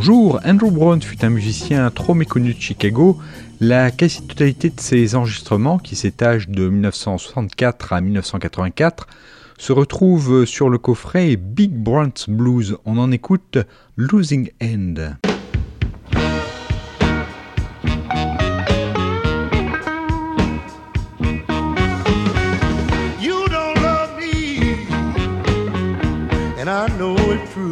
Bonjour, Andrew Brown fut un musicien trop méconnu de Chicago. La quasi-totalité de ses enregistrements, qui s'étagent de 1964 à 1984, se retrouvent sur le coffret Big Brunt's Blues. On en écoute Losing End. You don't love me, and I know it's true.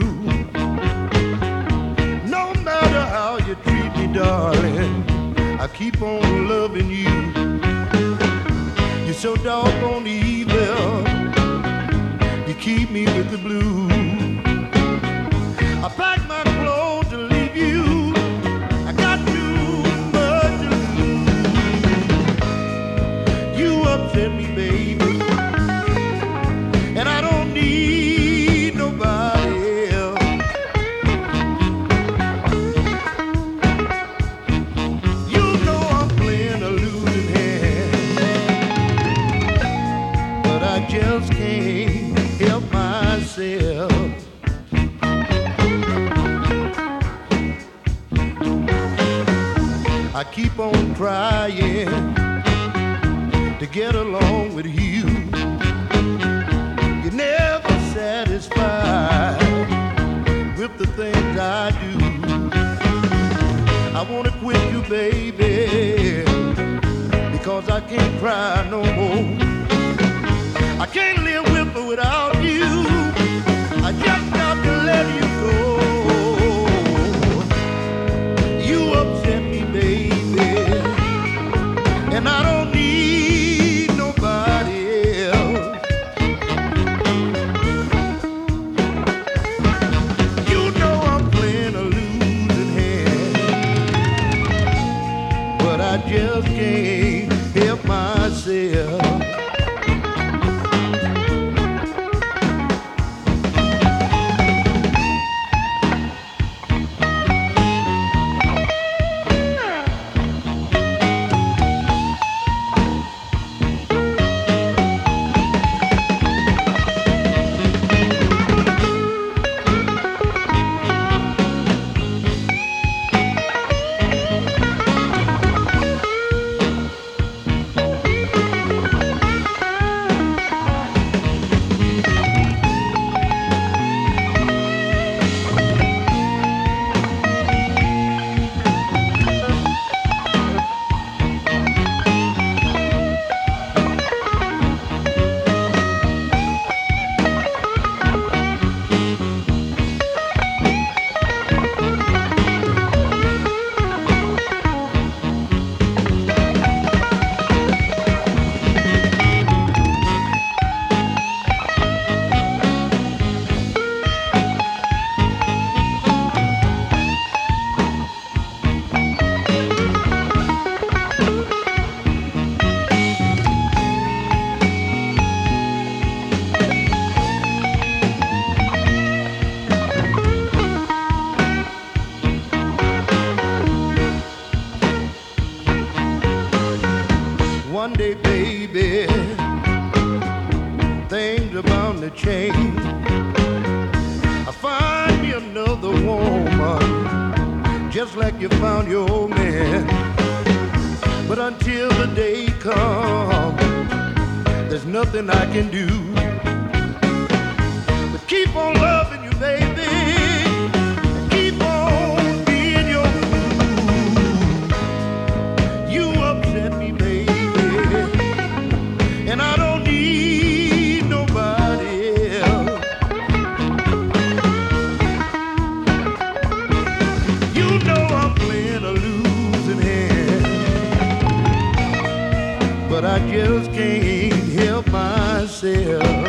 No matter how you treat me, darling, I keep on loving you. You're so doggone evil, you keep me with the blues. I pack my clothes to leave you, I got too much to lose. You upset me, baby, and I don't need nobody else. You know I'm playing a losing hand, but I just can't help myself. I keep on trying to get along with you. You're never satisfied with the things I do. I wanna quit you, baby, because I can't cry no more. I can't live with or without you. I just got to let you go. You upset me, baby, and I don't need nobody else. You know I'm playing a losing hand, but I just can't help myself. One day, baby, things are bound to change. I find me another woman, just like you found your old man. But until the day comes, there's nothing I can do but keep on loving you, baby, and keep on being your fool. You upset me, baby, and I don't need nobody else. You know I'm playing a losing hand, but I just can't help myself.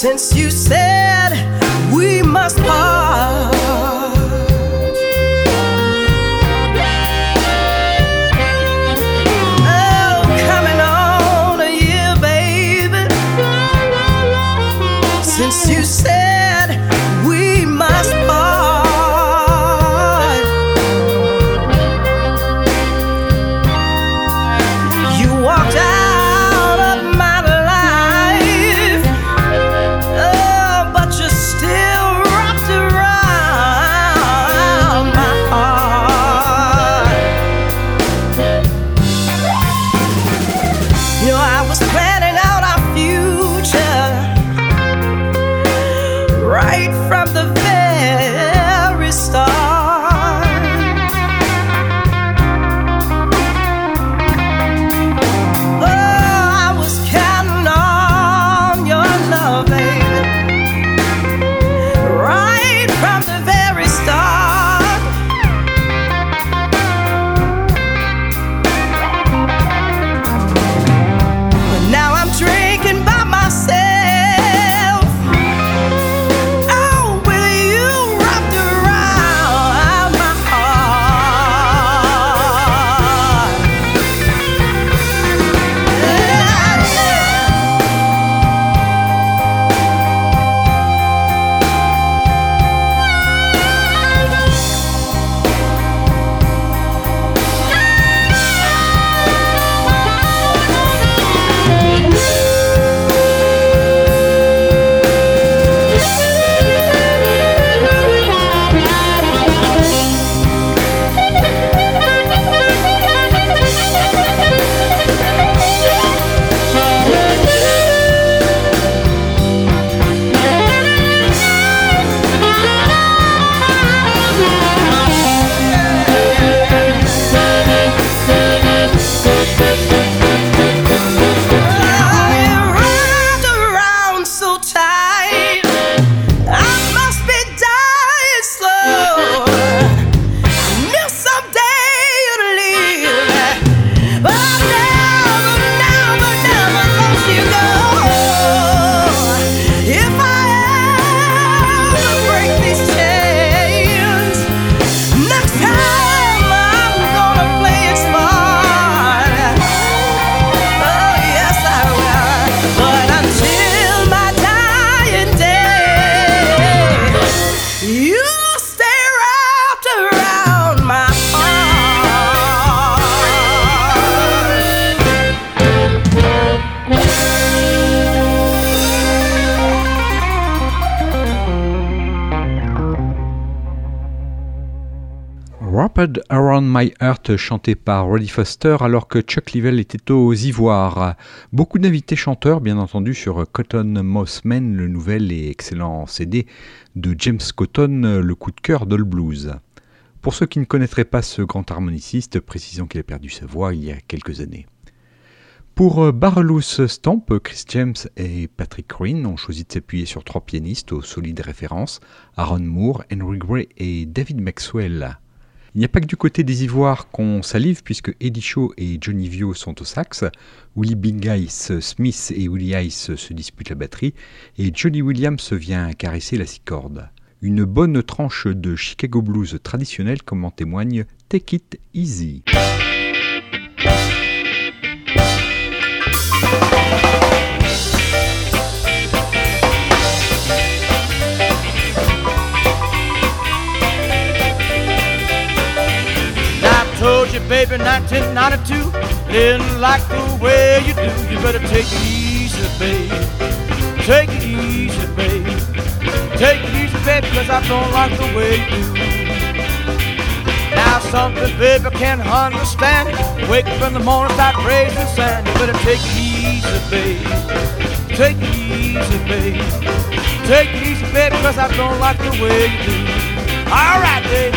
Since you said we must part, oh, coming on a year, baby. Since you said we must part, you walked out Wrapped Around My Heart, chanté par Roddy Foster alors que Chuck Leavell était aux Ivoires. Beaucoup d'invités chanteurs, bien entendu, sur Cotton Moss Men, le nouvel et excellent CD de James Cotton, le coup de cœur de le blues. Pour ceux qui ne connaîtraient pas ce grand harmoniciste, précisons qu'il a perdu sa voix il y a quelques années. Pour Barrelouse Stomp, Chris James et Patrick Green ont choisi de s'appuyer sur 3 pianistes aux solides références, Aaron Moore, Henry Gray et David Maxwell. Il n'y a pas que du côté des Ivoires qu'on salive puisque Eddie Shaw et Johnny Vio sont au sax, Willie Big Ice Smith et Willie Ice se disputent la batterie et Johnny Williams vient caresser la 6 cordes. Une bonne tranche de Chicago Blues traditionnel comme en témoigne Take It Easy. Told you, baby, 1992, didn't like the way you do. You better take it easy, baby. Take it easy, baby. Take it easy, baby, cause I don't like the way you do. Now something, baby, can't understand. Wake up in the morning, start raising sand. You better take it easy, baby. Take it easy, baby. Take it easy, baby, cause I don't like the way you do. All right, baby.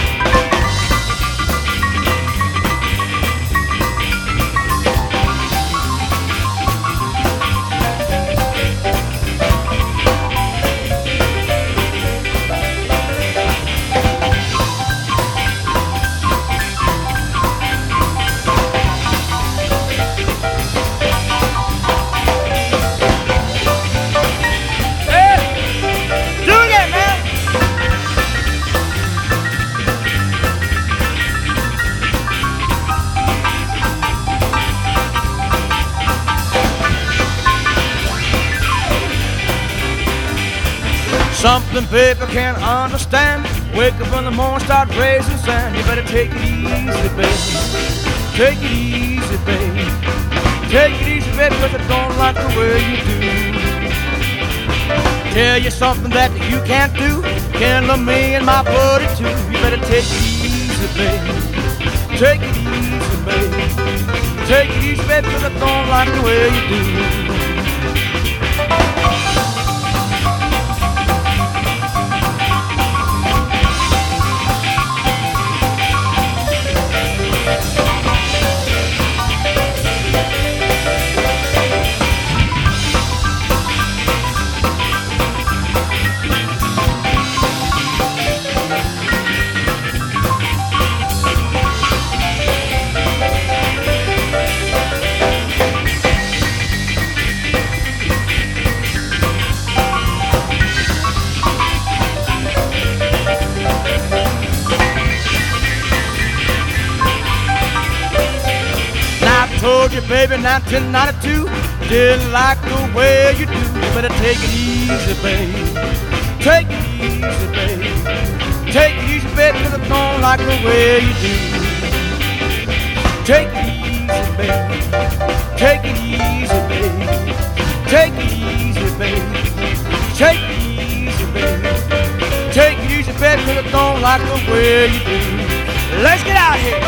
something people can't understand. Wake up in the morning, start raising sand. You better take it easy, baby. Take it easy, baby. Take it easy, baby, cause I don't like the way you do. Tell you something that you can't do. Can't love me and my buddy too. You better take it easy, baby. Take it easy, baby. Take it easy, baby, cause I don't like the way you do. Told you, baby, 1992, didn't like the way you do. You better take it easy, baby. Take it easy, baby. Take it easy, baby, cause I don't like the way you do. Take it easy, baby. Take it easy, baby. Take it easy, baby. Take it easy, baby. Take it easy, baby, cause I don't like the way you do. Let's get out here.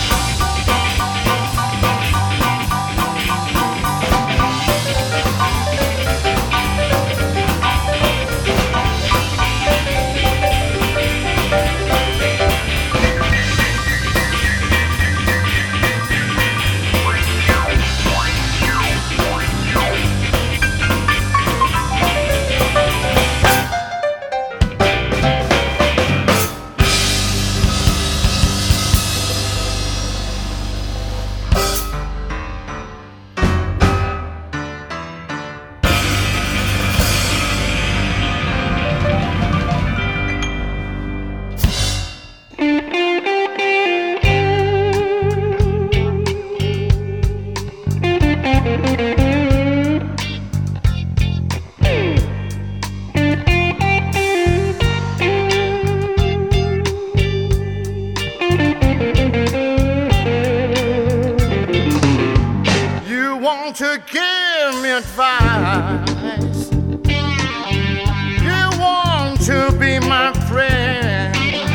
To give me advice, you want to be my friend,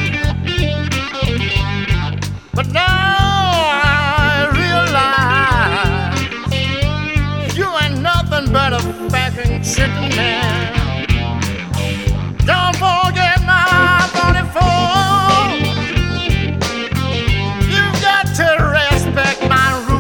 but now I realize you ain't nothing but a fucking chicken man. Don't forget my 44. You got to respect my rules.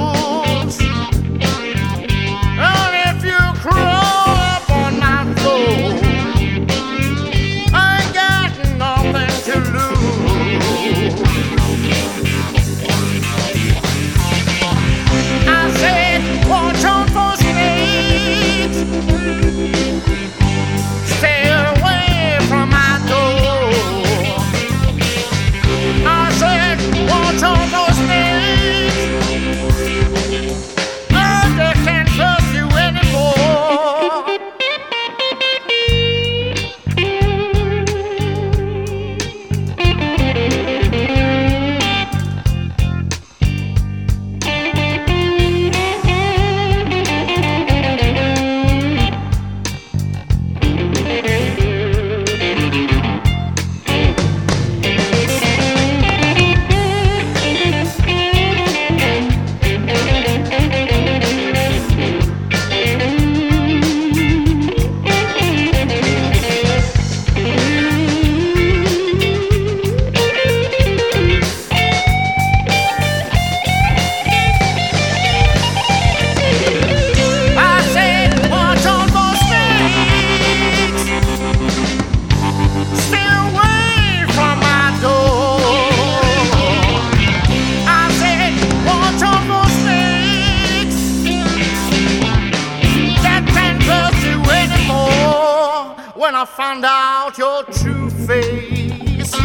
When I found out your true face,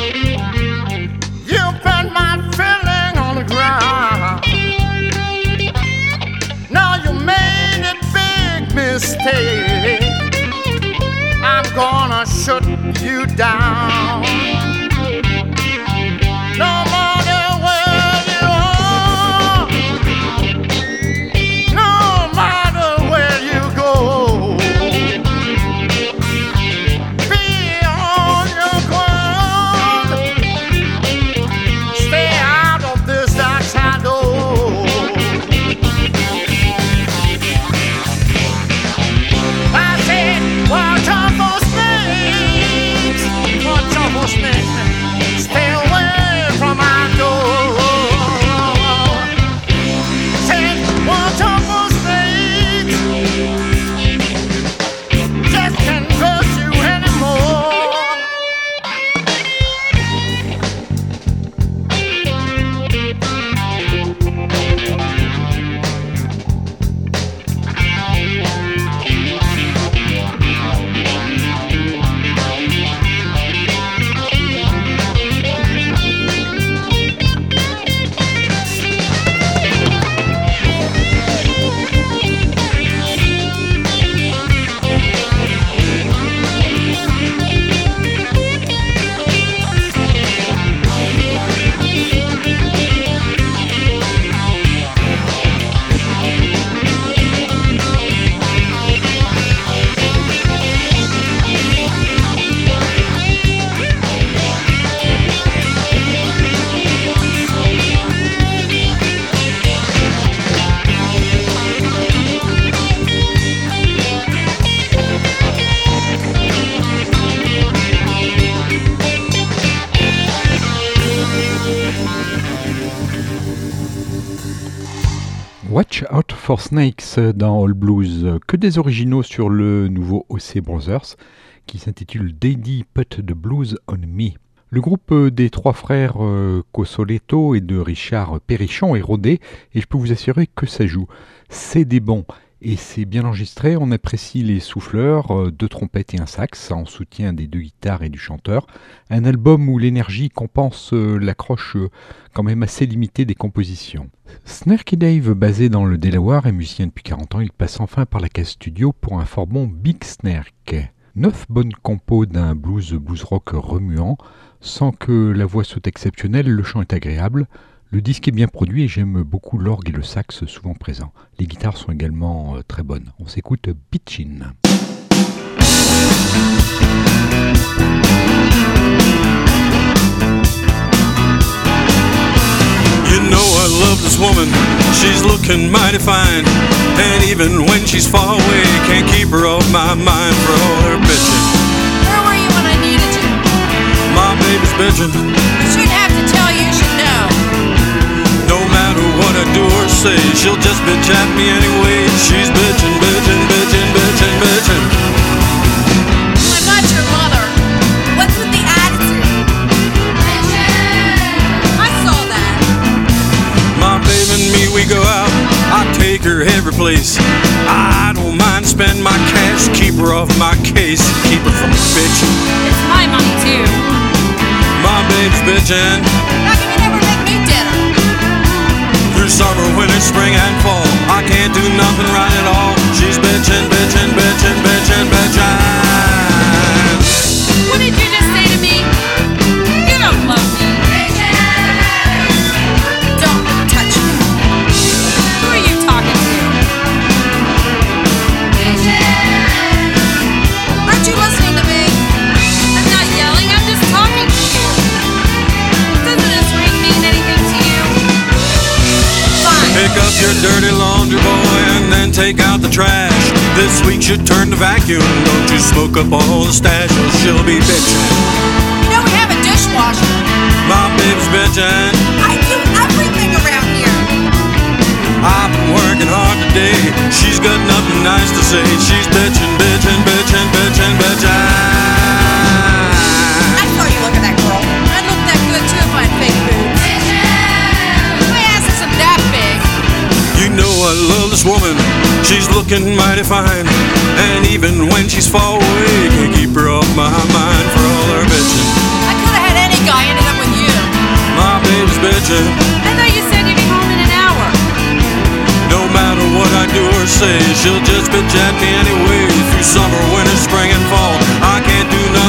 you put my feeling on the ground. Now you made a big mistake. I'm gonna gonna shut you down. No matter where you are, no matter where you go, be on your ground. Stay out of this dark shadow. I said, watch out for snakes. Watch out for snakes. Stay away from my door. Said, watch out for snakes. Just can't trust you anymore. Watch Out for Snakes dans All Blues, que des originaux sur le nouveau O.C. Brothers qui s'intitule Daddy Put the Blues on Me. Le groupe des trois frères Cosoletto et de Richard Perrichon est rodé et je peux vous assurer que ça joue. C'est des bons et c'est bien enregistré, on apprécie les souffleurs, deux trompettes et un sax en soutien des deux guitares et du chanteur. Un album où l'énergie compense l'accroche quand même assez limitée des compositions. Snarky Dave, basé dans le Delaware et musicien depuis 40 ans, il passe enfin par la case studio pour un fort bon Big Snark. 9 bonnes compos d'un blues rock remuant, sans que la voix soit exceptionnelle, le chant est agréable. Le disque est bien produit et j'aime beaucoup l'orgue et le sax souvent présents. Les guitares sont également très bonnes. On s'écoute Bitchin'. You know I love this woman, she's looking mighty fine. And even when she's far away, can't keep her off my mind for all her bitching. Where were you when I needed you? My baby's bitching. I shouldn't have to tell you, you should know. No matter what I do or say, she'll just bitch at me anyway. She's bitching, bitching, bitching, bitching, bitching. I'm not your mother. What's with the attitude? I saw that. My baby and me, we go out, I take her every place. I don't mind spending my cash, keep her off my case, keep her from bitching. It's my money too. My baby's bitching. How can you never make me dinner? Through summer, winter, spring, and fall, I can't do nothing right at all. She's bitching, bitching, bitching, bitching, bitching. What did you just say to me? You don't love me. Don't touch me. Who are you talking to? Aren't you listening to me? I'm not yelling, I'm just talking to you. Doesn't this ring mean anything to you? Fine. Pick up your dirty laundry, boy, and then take out the trash. This week should turn the vacuum. Don't you smoke up all the stash or she'll be bitching. You know we have a dishwasher. My baby's bitching. I do everything around here. I've been working hard today. She's got nothing nice to say. She's bitching, bitching, bitching, bitching, bitching. I saw you look at that girl. I'd look that good too if I had fake boobs. My ass isn't that big. You know I love this woman, she's looking mighty fine. And even when she's far away, can't keep her off my mind for all her bitching. I could have had any guy ended up with you. My baby's bitching. I thought you said you'd be home in an hour. No matter what I do or say, she'll just bitch at me anyway. Through summer, winter, spring, and fall, I can't do nothing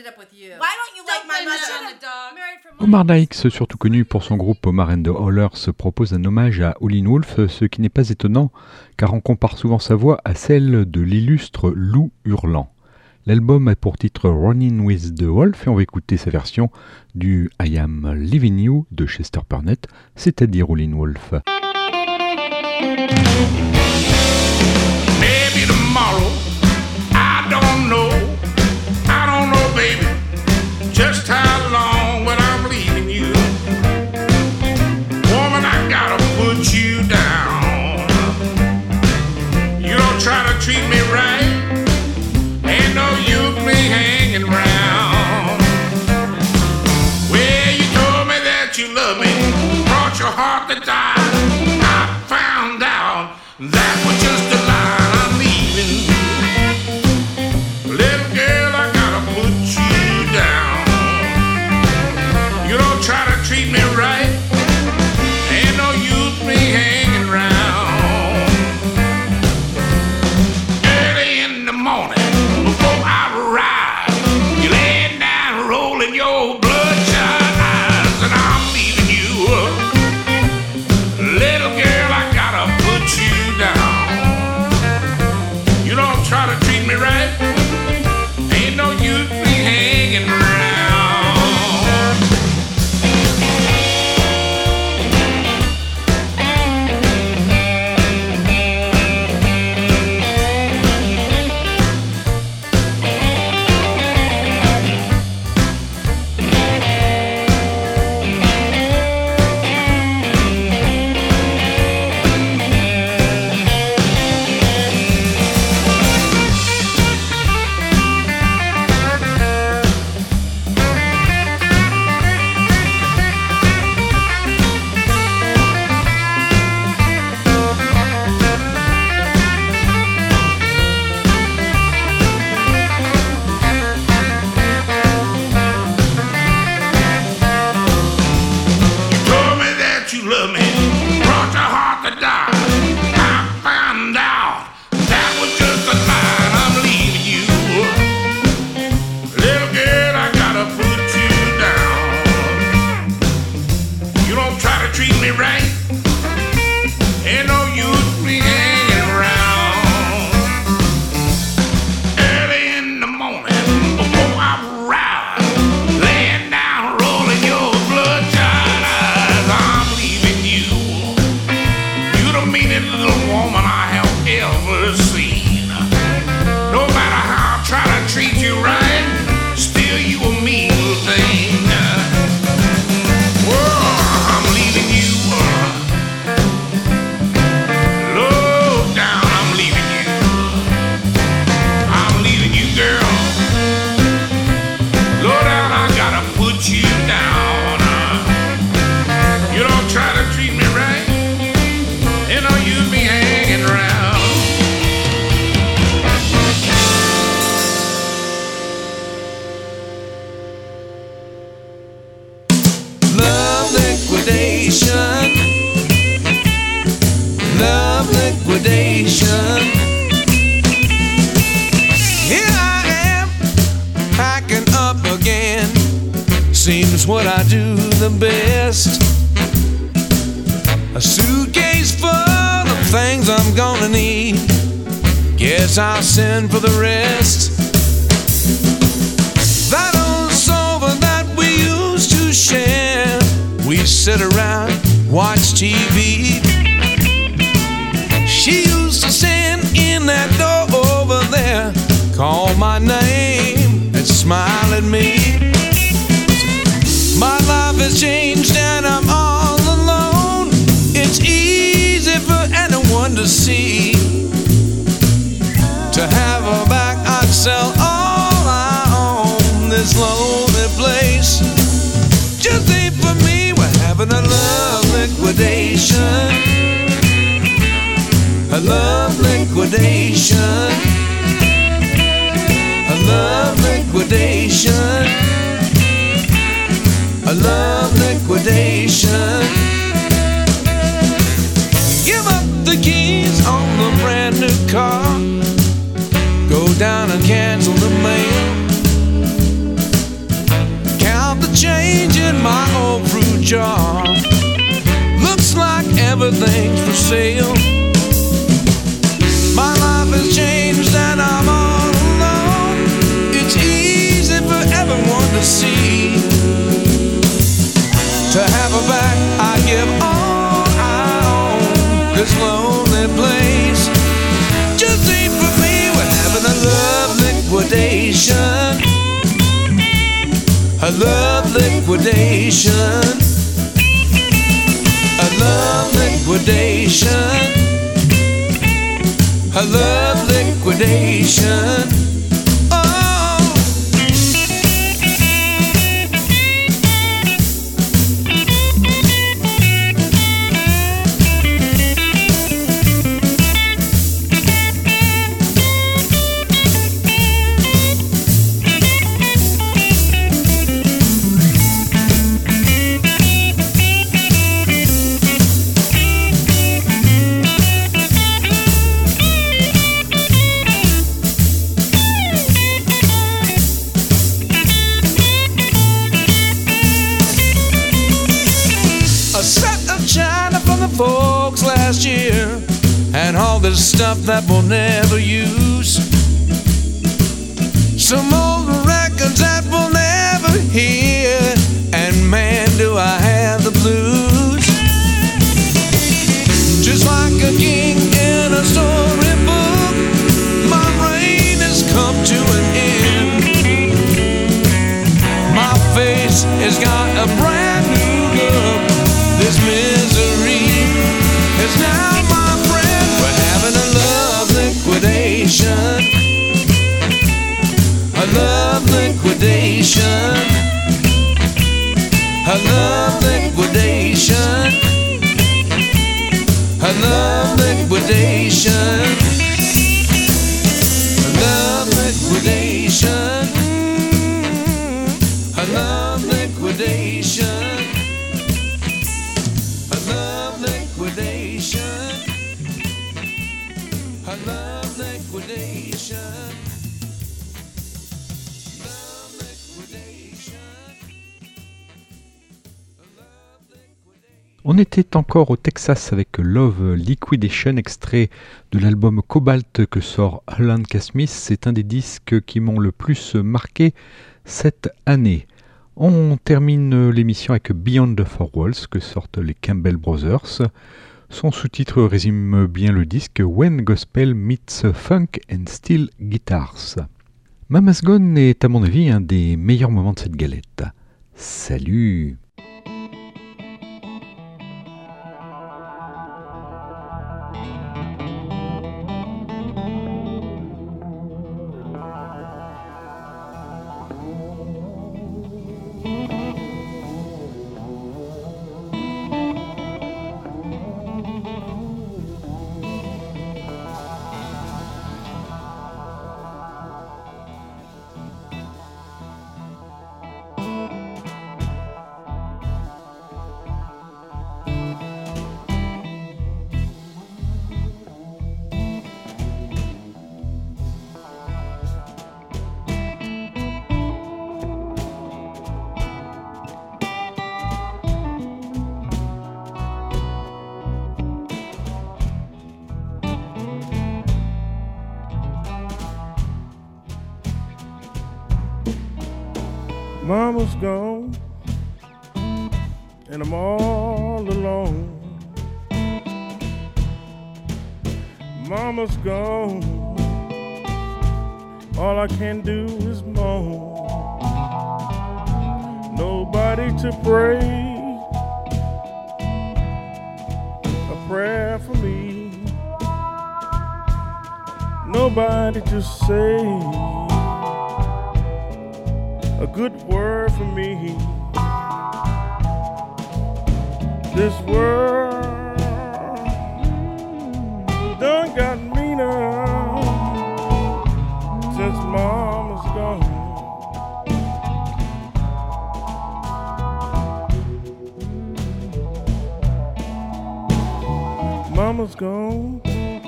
up with you. Why don't you like my mother? Married for Omar Dykes, surtout connu pour son groupe Omar and the Hollers, propose un hommage à Howlin' Wolf, ce qui n'est pas étonnant, car on compare souvent sa voix à celle de l'illustre loup hurlant. L'album a pour titre Running with the Wolf et on va écouter sa version du I Am Leaving You de Chester Burnett, c'est-à-dire Howlin' Wolf. Maybe tomorrow, I don't know, baby, just how long when I'm leaving you. Woman, I gotta put you down. You don't try to treat me right, ain't no use me hanging around. Well, you told me that you love me, brought your heart to die. I found out that was just a lie. I'm leaving. Little girl, I gotta put you down. You don't try to treat me right, ain't no use me hanging around. Early in the morning, before I arrive, you laying down rolling your bloodshot eyes, and I'm leaving you. Little girl, I gotta put you down. You don't try to treat me right, ain't no use me hanging around. Seems what I do the best. A suitcase full of things I'm gonna need. Guess I'll send for the rest. That old sofa that we used to share, we sit around, watch TV. She used to stand in that door over there, call my name and smile at me. My life has changed and I'm all alone. It's easy for anyone to see. To have her back, I'd sell all I own. This lonely place just ain't for me. We're having a love liquidation. A love liquidation. A love liquidation. A love liquidation. Give up the keys on the brand new car. Go down and cancel the mail. in my old fruit jar. Looks like everything's for sale. My life has changed and I'm all alone. It's easy for everyone to see. To have her back, I give all I own. This lonely place just ain't for me. We're having a love liquidation. A love liquidation. A love liquidation. A love liquidation. Folks last year, and all this stuff that we'll never use. Some old records that we'll never hear, and man, do I have the blues. Just like a king in a storybook, my reign has come to an end. My face has got a brand new look. This misery is now my friend. We're having a love liquidation. A love liquidation. A love liquidation. A love liquidation. A love liquidation. A love liquidation. On était encore au Texas avec Love Liquidation, extrait de l'album Cobalt que sort Alan K. Smith. C'est un des disques qui m'ont le plus marqué cette année. On termine l'émission avec Beyond the Four Walls que sortent les Campbell Brothers. Son sous-titre résume bien le disque When Gospel Meets Funk and Steel Guitars. Mama's Gone est à mon avis un des meilleurs moments de cette galette. Salut! Mama's gone, and I'm all alone. Mama's gone, all I can do is moan. Nobody to pray a prayer for me. Nobody to say a good word for me. This world done got meaner since Mama's gone. Mama's gone.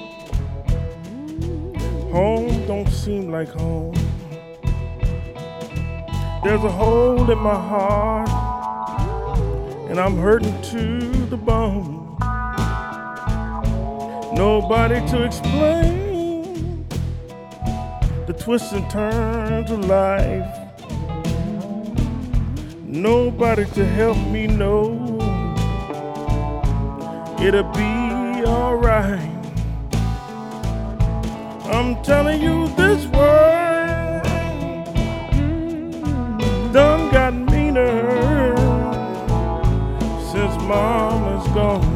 Home don't seem like home. There's a hole in my heart and I'm hurting to the bone. Nobody to explain the twists and turns of life. Nobody to help me know it'll be alright. I'm telling you, this world done got meaner since mama's gone.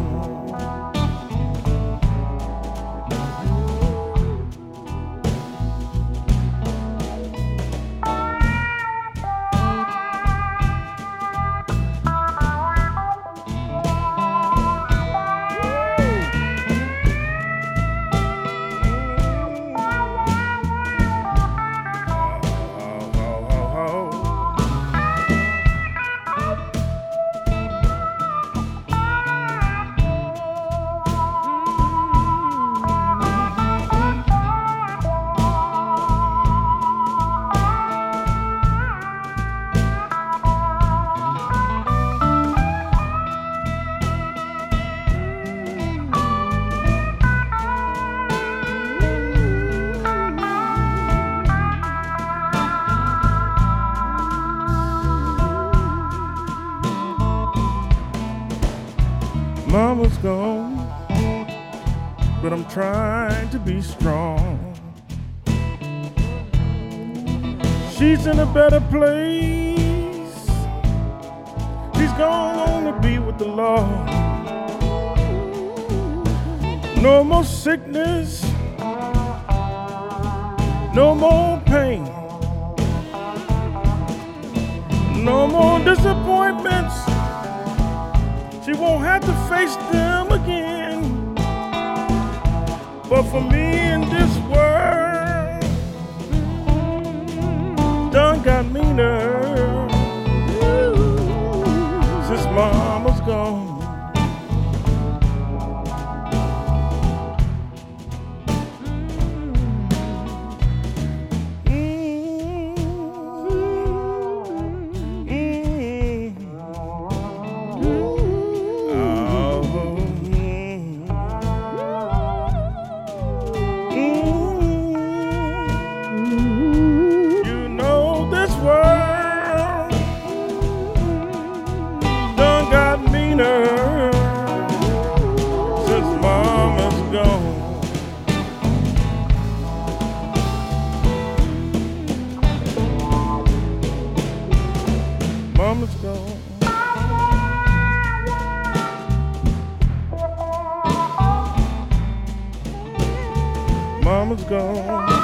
Mama's gone, but I'm trying to be strong. She's in a better place. She's gone on to be with the Lord. No more sickness, no more pain, no more disappointments. She won't have to face them again. But for me in this world, done got meaner since mama's gone. Mama's gone. Mama's gone.